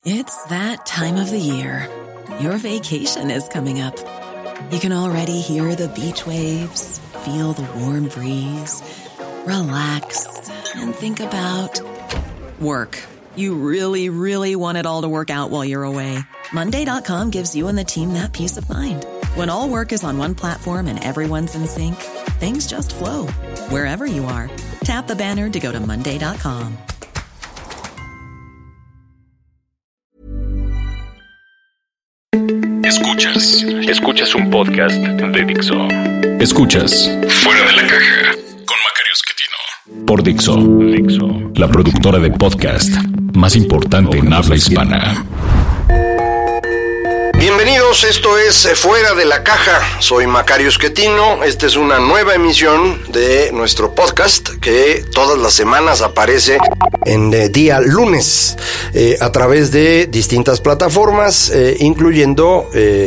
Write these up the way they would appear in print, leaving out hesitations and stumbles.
It's that time of the year. Your vacation is coming up. You can already hear the beach waves, feel the warm breeze, relax, and think about work. You really, really want it all to work out while you're away. Monday.com gives you and the team that peace of mind. When all work is on one platform and everyone's in sync, things just flow. Wherever you are, tap the banner to go to Monday.com. Escuchas un podcast de Dixo. Escuchas Fuera de la Caja con Macario Schettino por Dixo, la productora de podcast más importante en habla hispana. Bienvenidos, esto es Fuera de la Caja, soy Macario Schettino, esta es una nueva emisión de nuestro podcast que todas las semanas aparece en día lunes a través de distintas plataformas, incluyendo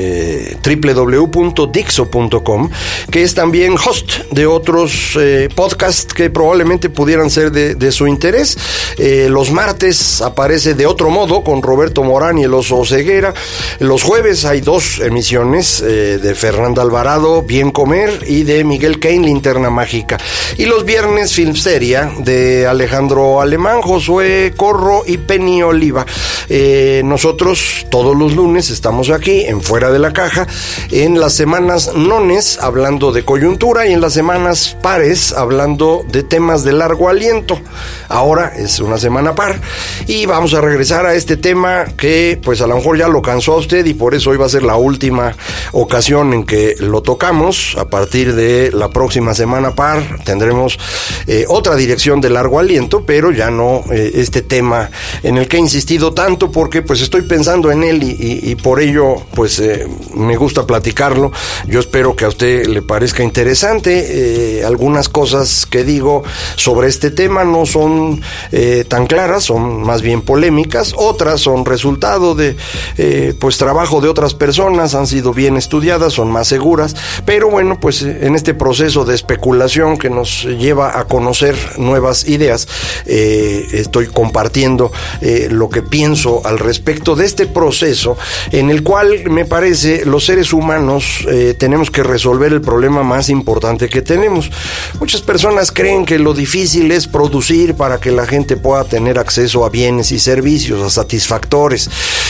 www.dixo.com, que es también host de otros podcasts que probablemente pudieran ser de su interés. Los martes aparece De Otro Modo con Roberto Morán y el Oso Ceguera. Los jueves hay dos emisiones de Fernanda Alvarado, Bien Comer, y de Miguel Cain, Linterna Mágica. Y los viernes, Filmsteria de Alejandro Alemán, Josué Corro y Penny Oliva. Nosotros todos los lunes estamos aquí en Fuera de la Caja, en las semanas nones hablando de coyuntura y en las semanas pares hablando de temas de largo aliento. Ahora es una semana par y vamos a regresar a este tema que pues a lo mejor ya lo cansó a usted y por eso hoy va a ser la última ocasión en que lo tocamos. A partir de la próxima semana par tendremos otra dirección de largo aliento, pero ya no este tema en el que he insistido tanto porque pues estoy pensando en él y por ello pues me gusta platicarlo. Yo espero que a usted le parezca interesante. Algunas cosas que digo sobre este tema no son tan claras, son más bien polémicas. Otras son resultado de pues trabajo de otras personas, han sido bien estudiadas, son más seguras, pero bueno, pues en este proceso de especulación que nos lleva a conocer nuevas ideas, estoy compartiendo lo que pienso al respecto de este proceso en el cual me parece los seres humanos tenemos que resolver el problema más importante que tenemos. Muchas personas creen que lo difícil es producir para que la gente pueda tener acceso a bienes y servicios, a satisfactores.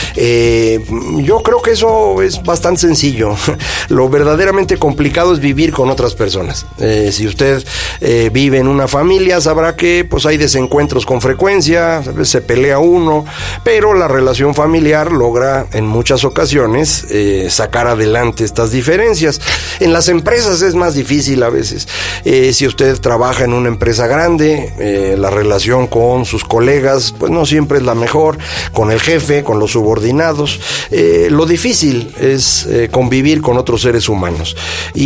Yo creo que eso es bastante sencillo. Lo verdaderamente complicado es vivir con otras personas. Si usted vive en una familia, sabrá que pues hay desencuentros con frecuencia, se pelea uno, pero la relación familiar logra en muchas ocasiones sacar adelante estas diferencias. En las empresas es más difícil a veces. Si usted trabaja en una empresa grande, la relación con sus colegas pues no siempre es la mejor, con el jefe, con los subordinados. Lo difícil es convivir con otros seres humanos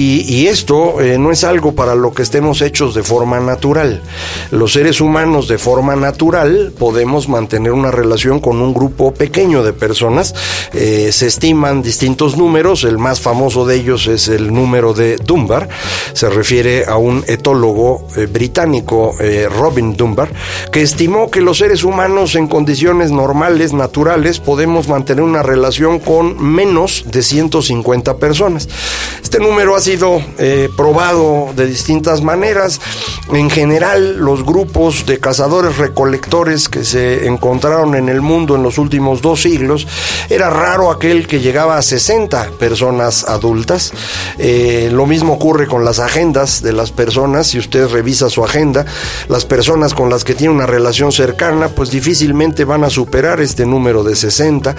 y esto no es algo para lo que estemos hechos de forma natural. Los seres humanos de forma natural podemos mantener una relación con un grupo pequeño de personas. Se estiman distintos números, el más famoso de ellos es el número de Dunbar, se refiere a un etólogo británico, Robin Dunbar, que estimó que los seres humanos en condiciones normales, naturales, podemos mantener una relación con menos de 150 personas. Este número ha sido probado de distintas maneras. En general, los grupos de cazadores recolectores que se encontraron en el mundo en los últimos 2 siglos, era raro aquel que llegaba a 60 personas adultas. Lo mismo ocurre con las agendas de las personas. Si usted revisa su agenda, las personas con las que tiene una relación cercana, pues difícilmente van a superar este número de 60,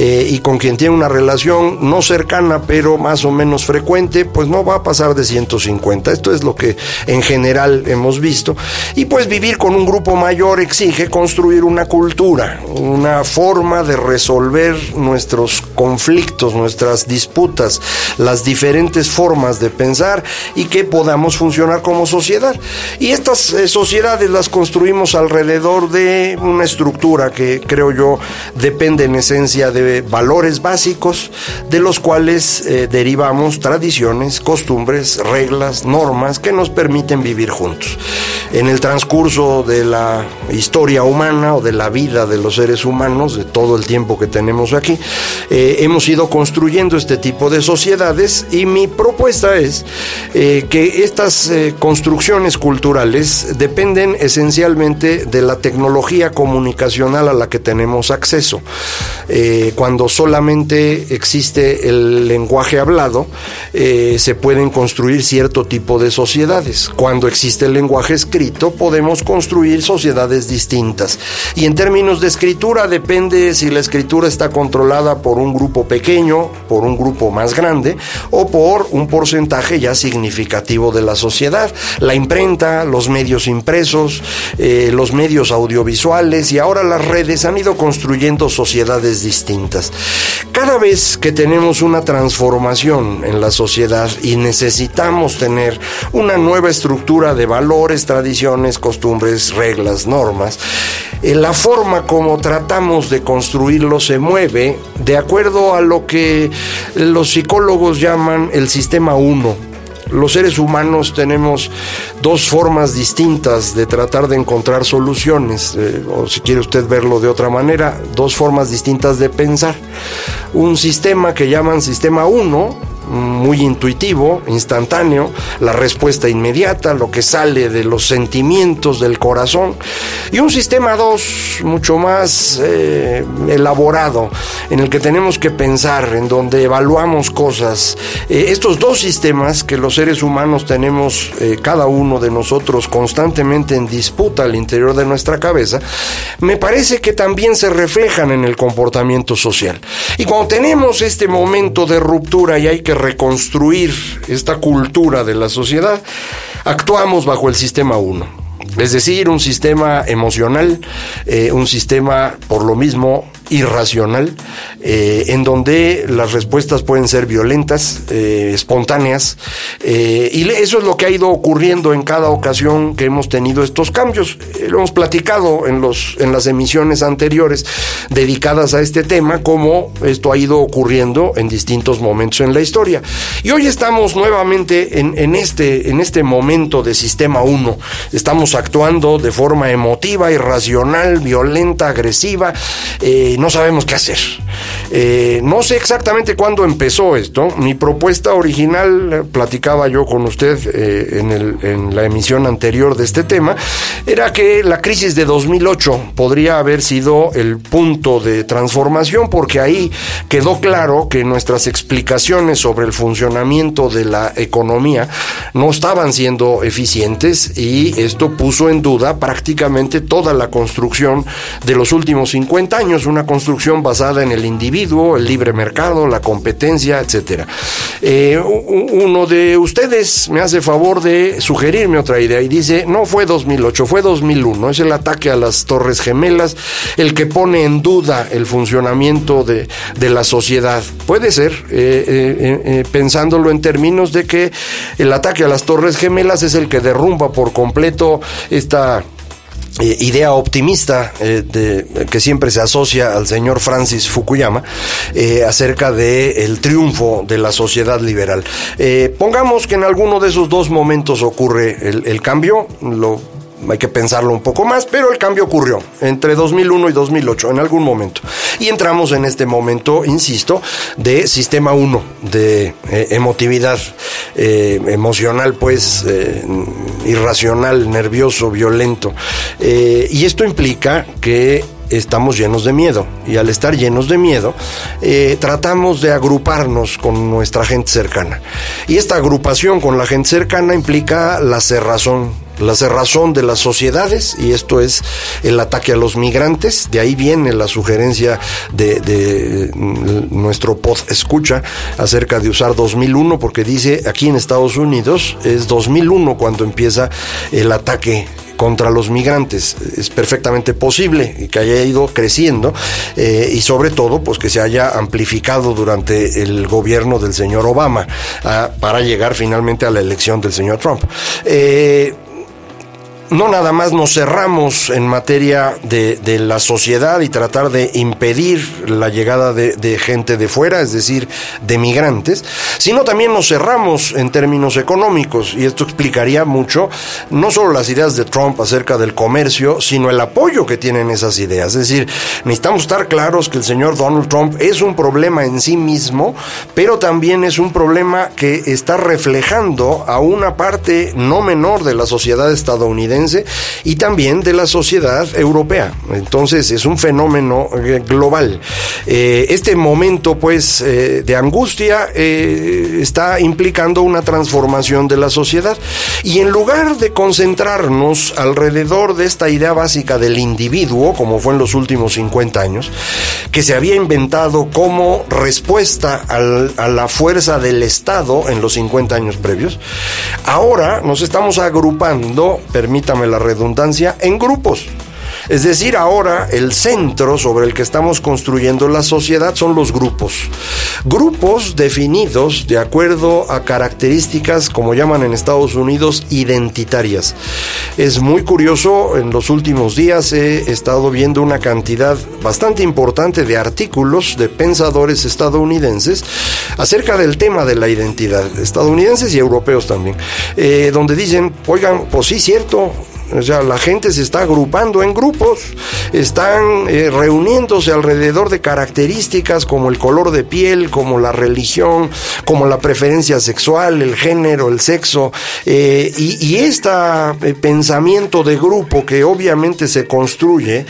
y con quien tiene una relación no cercana, pero más o menos frecuente, pues no va a pasar de 150. Esto es lo que en general hemos visto. Y pues vivir con un grupo mayor exige construir una cultura, una forma de resolver nuestros conflictos, nuestras disputas, las diferentes formas de pensar y que podamos funcionar como sociedad. Y estas sociedades las construimos alrededor de una estructura que creo yo depende en esencia de valores básicos, de los cuales derivamos tradiciones, costumbres, reglas, normas que nos permiten vivir juntos. En el transcurso de la historia humana o de la vida de los seres humanos, de todo el tiempo que tenemos aquí, hemos ido construyendo este tipo de sociedades, y mi propuesta es que estas construcciones culturales dependen esencialmente de la tecnología comunicacional a la que tenemos acceso. Cuando solamente existe el lenguaje hablado, se pueden construir cierto tipo de sociedades. Cuando existe el lenguaje escrito, podemos construir sociedades distintas. Y en términos de escritura, depende si la escritura está controlada por un grupo pequeño, por un grupo más grande, o por un porcentaje ya significativo de la sociedad. La imprenta, los medios impresos, los medios audiovisuales y ahora las redes han ido construyendo sociedades distintas. Cada vez que tenemos una transformación en la sociedad y necesitamos tener una nueva estructura de valores, tradiciones, costumbres, reglas, normas, la forma como tratamos de construirlo se mueve de acuerdo a lo que los psicólogos llaman el sistema 1. Los seres humanos tenemos dos formas distintas de tratar de encontrar soluciones, o si quiere usted verlo de otra manera, dos formas distintas de pensar. Un sistema que llaman sistema 1, muy intuitivo, instantáneo, la respuesta inmediata, lo que sale de los sentimientos del corazón, y un sistema 2 mucho más elaborado, en el que tenemos que pensar, en donde evaluamos cosas. Estos dos sistemas que los seres humanos tenemos, cada uno de nosotros constantemente en disputa al interior de nuestra cabeza, me parece que también se reflejan en el comportamiento social. Y cuando tenemos este momento de ruptura y hay que reconstruir esta cultura de la sociedad, actuamos bajo el sistema 1. Es decir, un sistema emocional, un sistema por lo mismo irracional, en donde las respuestas pueden ser violentas, espontáneas, y eso es lo que ha ido ocurriendo en cada ocasión que hemos tenido estos cambios. Lo hemos platicado en las emisiones anteriores dedicadas a este tema, cómo esto ha ido ocurriendo en distintos momentos en la historia. Y hoy estamos nuevamente en este momento de sistema 1. Estamos actuando de forma emotiva, irracional, violenta, agresiva. No sabemos qué hacer. No sé exactamente cuándo empezó esto. Mi propuesta original, platicaba yo con usted en la emisión anterior de este tema, era que la crisis de 2008 podría haber sido el punto de transformación, porque ahí quedó claro que nuestras explicaciones sobre el funcionamiento de la economía no estaban siendo eficientes, y esto puso en duda prácticamente toda la construcción de los últimos 50 años, una construcción basada en el individuo, el libre mercado, la competencia, etcétera. Uno de ustedes me hace favor de sugerirme otra idea y dice: no fue 2008, fue 2001. Es el ataque a las Torres Gemelas el que pone en duda el funcionamiento de la sociedad. Puede ser, pensándolo en términos de que el ataque a las Torres Gemelas es el que derrumba por completo esta idea optimista que siempre se asocia al señor Francis Fukuyama acerca del triunfo de la sociedad liberal. Pongamos que en alguno de esos dos momentos ocurre el cambio. Hay que pensarlo un poco más, pero el cambio ocurrió entre 2001 y 2008, en algún momento. Y entramos en este momento, insisto, de sistema 1, de emotividad emocional, pues, irracional, nervioso, violento. Y esto implica que estamos llenos de miedo, y al estar llenos de miedo, tratamos de agruparnos con nuestra gente cercana. Y esta agrupación con la gente cercana implica la cerrazón de las sociedades, y esto es el ataque a los migrantes. De ahí viene la sugerencia de nuestro escucha acerca de usar 2001, porque dice aquí en Estados Unidos es 2001 cuando empieza el ataque contra los migrantes. Es perfectamente posible que haya ido creciendo, y sobre todo pues que se haya amplificado durante el gobierno del señor Obama, para llegar finalmente a la elección del señor Trump. no nada más nos cerramos en materia de la sociedad y tratar de impedir la llegada de gente de fuera, es decir, de migrantes, sino también nos cerramos en términos económicos, y esto explicaría mucho no solo las ideas de Trump acerca del comercio, sino el apoyo que tienen esas ideas. Es decir, necesitamos estar claros que el señor Donald Trump es un problema en sí mismo, pero también es un problema que está reflejando a una parte no menor de la sociedad estadounidense y también de la sociedad europea. Entonces es un fenómeno global. Este momento pues de angustia está implicando una transformación de la sociedad, y en lugar de concentrarnos alrededor de esta idea básica del individuo, como fue en los últimos 50 años, que se había inventado como respuesta a la fuerza del Estado en los 50 años previos, ahora nos estamos agrupando, permítame la redundancia, en grupos. Es decir, ahora el centro sobre el que estamos construyendo la sociedad son los grupos. Grupos definidos de acuerdo a características, como llaman en Estados Unidos, identitarias. Es muy curioso, en los últimos días he estado viendo una cantidad bastante importante de artículos de pensadores estadounidenses acerca del tema de la identidad, estadounidenses y europeos también, donde dicen, oigan, pues sí, cierto. O sea, la gente se está agrupando en grupos, están reuniéndose alrededor de características como el color de piel, como la religión, como la preferencia sexual, el género, el sexo, y este pensamiento de grupo que obviamente se construye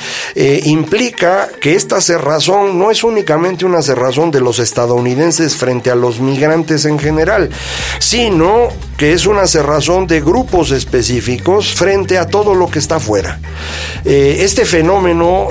implica que esta cerrazón no es únicamente una cerrazón de los estadounidenses frente a los migrantes en general, sino que es una cerrazón de grupos específicos frente a todo lo que está afuera. Este fenómeno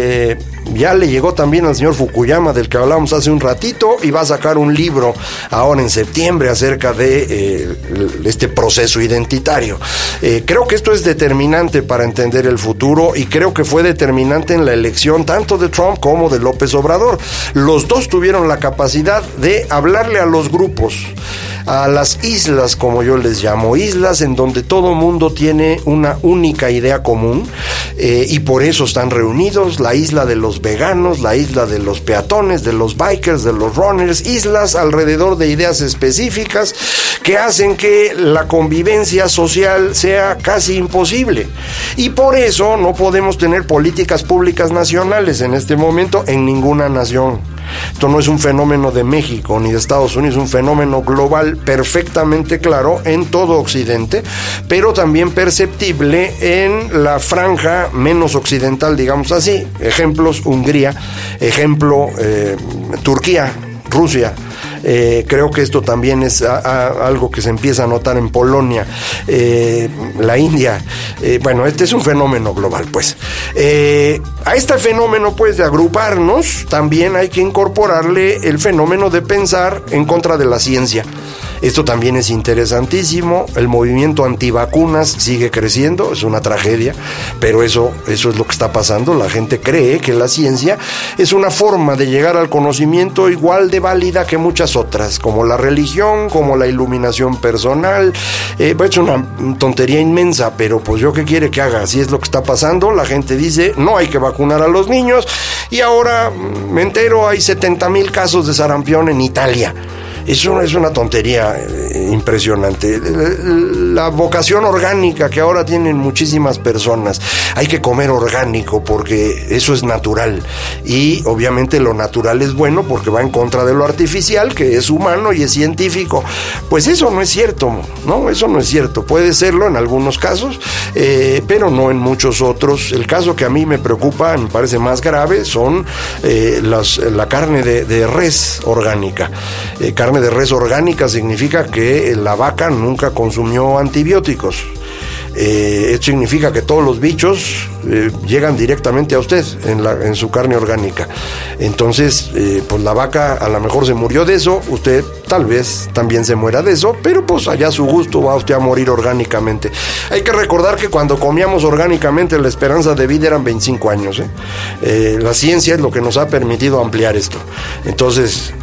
ya le llegó también al señor Fukuyama, del que hablábamos hace un ratito, y va a sacar un libro ahora en septiembre acerca de este proceso identitario. Creo que esto es determinante para entender el futuro, y creo que fue determinante en la elección tanto de Trump como de López Obrador. Los dos tuvieron la capacidad de hablarle a los grupos, a las islas, como yo les llamo, islas en donde todo mundo tiene una única idea común, y por eso están reunidos: la isla de los veganos, la isla de los peatones, de los bikers, de los runners, islas alrededor de ideas específicas que hacen que la convivencia social sea casi imposible. Y por eso no podemos tener políticas públicas nacionales en este momento en ninguna nación. Esto no es un fenómeno de México ni de Estados Unidos, es un fenómeno global perfectamente claro en todo Occidente, pero también perceptible en la franja menos occidental, digamos así. Ejemplos: Hungría, ejemplo Turquía, Rusia. Creo que esto también es algo que se empieza a notar en Polonia, la India. Bueno, este es un fenómeno global, pues. A este fenómeno, pues, de agruparnos, también hay que incorporarle el fenómeno de pensar en contra de la ciencia. Esto también es interesantísimo. El movimiento antivacunas sigue creciendo, es una tragedia, pero eso es lo que está pasando. La gente cree que la ciencia es una forma de llegar al conocimiento igual de válida que muchas otras, como la religión, como la iluminación personal. Es una tontería inmensa, pero pues yo qué quiere que haga. Así es lo que está pasando. La gente dice, no hay que vacunar a los niños, y ahora me entero, hay 70,000 casos de sarampión en Italia. Eso es una tontería impresionante. La vocación orgánica que ahora tienen muchísimas personas. Hay que comer orgánico porque eso es natural. Y obviamente lo natural es bueno porque va en contra de lo artificial, que es humano y es científico. Pues eso no es cierto, ¿no? Eso no es cierto. Puede serlo en algunos casos, pero no en muchos otros. El caso que a mí me preocupa, me parece más grave, son la carne de res orgánica. Carne de res orgánica significa que la vaca nunca consumió antibióticos. Esto significa que todos los bichos llegan directamente a usted en su carne orgánica. Entonces, pues la vaca a lo mejor se murió de eso, usted tal vez también se muera de eso, pero pues allá a su gusto va usted a morir orgánicamente. Hay que recordar que cuando comíamos orgánicamente la esperanza de vida eran 25 años. La ciencia es lo que nos ha permitido ampliar esto. Entonces,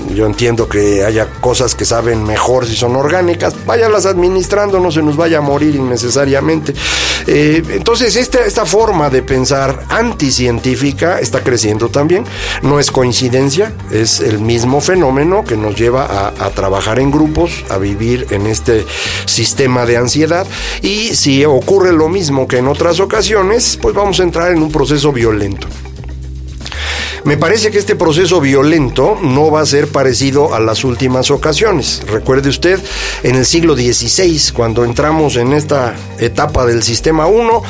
yo entiendo que haya cosas que saben mejor si son orgánicas, váyalas administrando, no se nos vaya a morir innecesariamente. Entonces esta forma de pensar anticientífica está creciendo también, no es coincidencia, es el mismo fenómeno que nos lleva a trabajar en grupos, a vivir en este sistema de ansiedad, y si ocurre lo mismo que en otras ocasiones, pues vamos a entrar en un proceso violento. Me parece que este proceso violento no va a ser parecido a las últimas ocasiones. Recuerde usted, en el siglo XVI, cuando entramos en esta etapa del Sistema 1,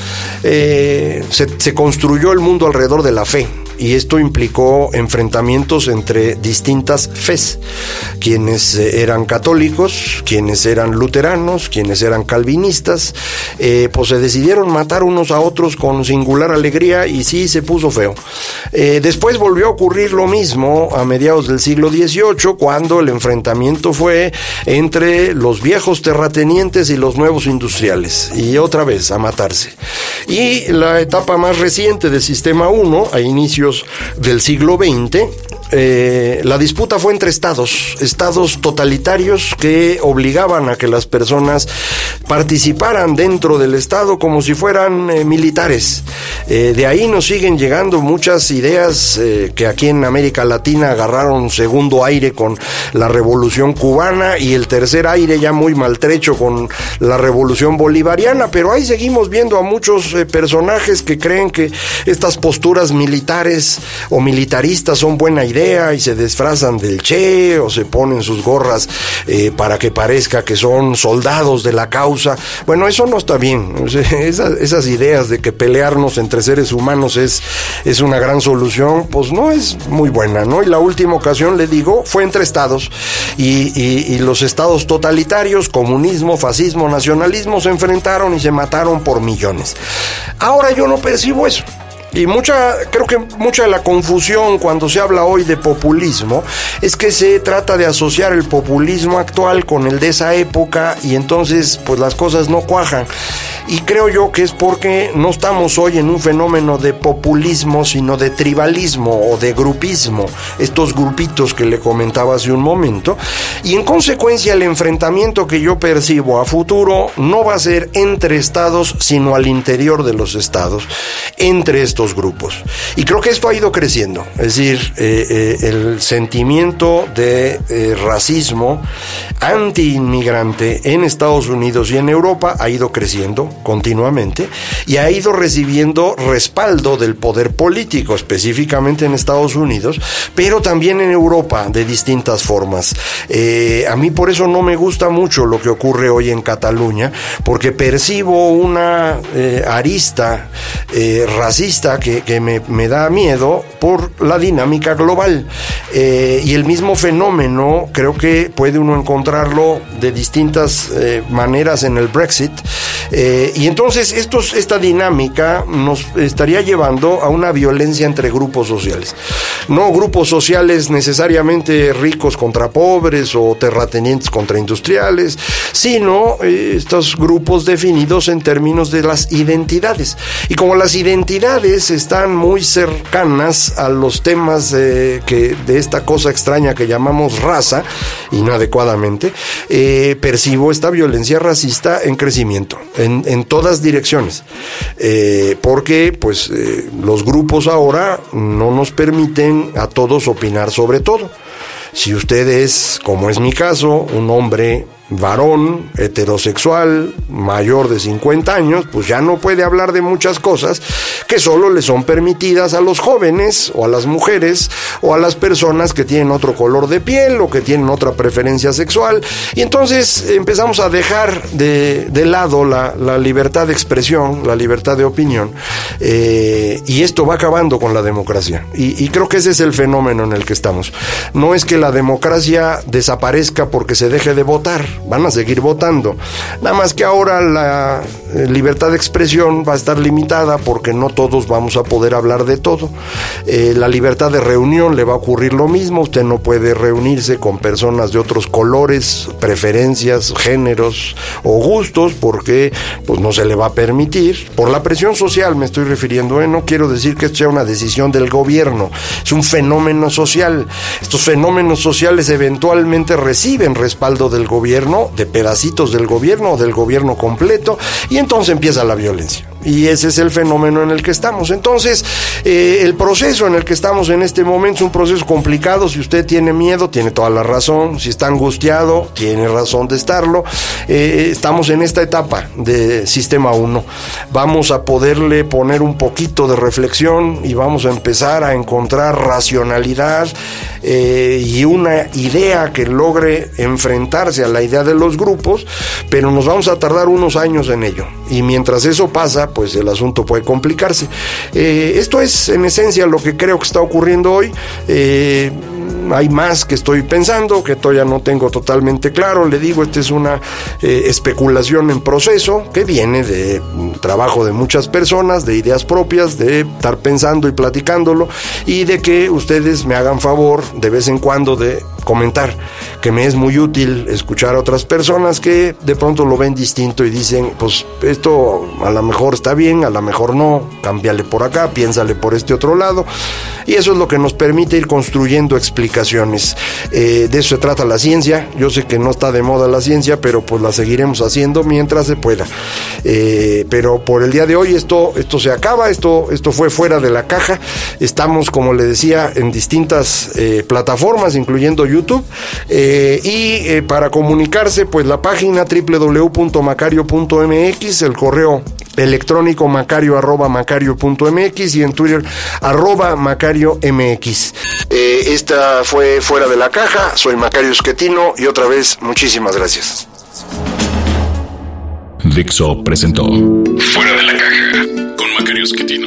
se construyó el mundo alrededor de la fe. Y esto implicó enfrentamientos entre distintas fes, quienes eran católicos, quienes eran luteranos, quienes eran calvinistas, pues se decidieron matar unos a otros con singular alegría y sí se puso feo. Después volvió a ocurrir lo mismo a mediados del siglo XVIII, cuando el enfrentamiento fue entre los viejos terratenientes y los nuevos industriales, y otra vez a matarse. Y la etapa más reciente del Sistema 1, a inicios del siglo XX, la disputa fue entre estados totalitarios que obligaban a que las personas participaran dentro del estado como si fueran militares. De ahí nos siguen llegando muchas ideas que aquí en América Latina agarraron segundo aire con la Revolución Cubana y el tercer aire ya muy maltrecho con la Revolución Bolivariana, pero ahí seguimos viendo a muchos personajes que creen que estas posturas militares o militaristas son buena idea y se disfrazan del Che o se ponen sus gorras para que parezca que son soldados de la causa. Bueno, eso no está bien. Esas ideas de que pelearnos entre seres humanos es una gran solución, pues no es muy buena, ¿no? Y la última ocasión, le digo, fue entre estados y los estados totalitarios, comunismo, fascismo, nacionalismo, se enfrentaron y se mataron por millones. Ahora yo no percibo eso. Y creo que mucha de la confusión cuando se habla hoy de populismo es que se trata de asociar el populismo actual con el de esa época y entonces pues las cosas no cuajan. Y creo yo que es porque no estamos hoy en un fenómeno de populismo, sino de tribalismo o de grupismo, estos grupitos que le comentaba hace un momento, y en consecuencia el enfrentamiento que yo percibo a futuro no va a ser entre estados, sino al interior de los estados, entre estos grupos. Y creo que esto ha ido creciendo, es decir, el sentimiento de racismo anti-inmigrante en Estados Unidos y en Europa ha ido creciendo continuamente y ha ido recibiendo respaldo del poder político, específicamente en Estados Unidos, pero también en Europa de distintas formas. A mí por eso no me gusta mucho lo que ocurre hoy en Cataluña, porque percibo una arista racista que me da miedo por la dinámica global. Y el mismo fenómeno creo que puede uno encontrarlo de distintas maneras en el Brexit. Y entonces esta dinámica nos estaría llevando a una violencia entre grupos sociales. No grupos sociales necesariamente ricos contra pobres o terratenientes contra industriales, sino estos grupos definidos en términos de las identidades. Y como las identidades están muy cercanas a los temas de esta cosa extraña que llamamos raza, inadecuadamente, percibo esta violencia racista en crecimiento, en todas direcciones, porque pues los grupos ahora no nos permiten a todos opinar sobre todo. Si usted es, como es mi caso, un hombre varón, heterosexual, mayor de 50 años, pues ya no puede hablar de muchas cosas que solo le son permitidas a los jóvenes o a las mujeres o a las personas que tienen otro color de piel o que tienen otra preferencia sexual, y entonces empezamos a dejar de lado la libertad de expresión, la libertad de opinión, y esto va acabando con la democracia, y creo que ese es el fenómeno en el que estamos. No es que la democracia desaparezca porque se deje de votar, van a seguir votando, nada más que ahora la libertad de expresión va a estar limitada porque no todos vamos a poder hablar de todo. La libertad de reunión le va a ocurrir lo mismo, usted no puede reunirse con personas de otros colores, preferencias, géneros o gustos porque pues no se le va a permitir, por la presión social me estoy refiriendo, no quiero decir que esto sea una decisión del gobierno, es un fenómeno social. Estos fenómenos fenómenos sociales eventualmente reciben respaldo del gobierno, de pedacitos del gobierno o del gobierno completo, y entonces empieza la violencia. Y ese es el fenómeno en el que estamos. Entonces, el proceso en el que estamos en este momento es un proceso complicado. Si usted tiene miedo, tiene toda la razón. Si está angustiado, tiene razón de estarlo. Estamos en esta etapa de Sistema 1. Vamos a poderle poner un poquito de reflexión y vamos a empezar a encontrar racionalidad y una idea que logre enfrentarse a la idea de los grupos, pero nos vamos a tardar unos años en ello. Y mientras eso pasa, pues el asunto puede complicarse. Esto es en esencia lo que creo que está ocurriendo hoy. Hay más que estoy pensando, que todavía no tengo totalmente claro. Le digo, esta es una especulación en proceso que viene de trabajo de muchas personas, de ideas propias, de estar pensando y platicándolo, y de que ustedes me hagan favor de vez en cuando de comentar, que me es muy útil escuchar a otras personas que de pronto lo ven distinto y dicen, pues esto a lo mejor está bien, a lo mejor no, cámbiale por acá, piénsale por este otro lado, y eso es lo que nos permite ir construyendo explicaciones. De eso se trata la ciencia. Yo sé que no está de moda la ciencia, pero pues la seguiremos haciendo mientras se pueda. Pero por el día de hoy esto se acaba, esto fue Fuera de la Caja. Estamos, como le decía, en distintas plataformas, incluyendo YouTube, y para comunicarse, pues la página www.macario.mx, el correo electrónico macario@macario.mx y en Twitter @MacarioMX. Esta fue Fuera de la Caja. Soy Macario Schettino y otra vez muchísimas gracias. Dixo presentó Fuera de la Caja con Macario Schettino.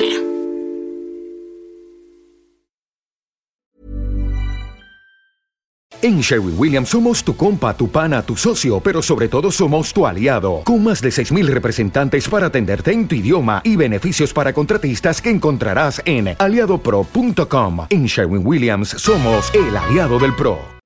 En Sherwin-Williams somos tu compa, tu pana, tu socio, pero sobre todo somos tu aliado. Con más de 6,000 representantes para atenderte en tu idioma y beneficios para contratistas que encontrarás en aliadopro.com. En Sherwin-Williams somos el aliado del pro.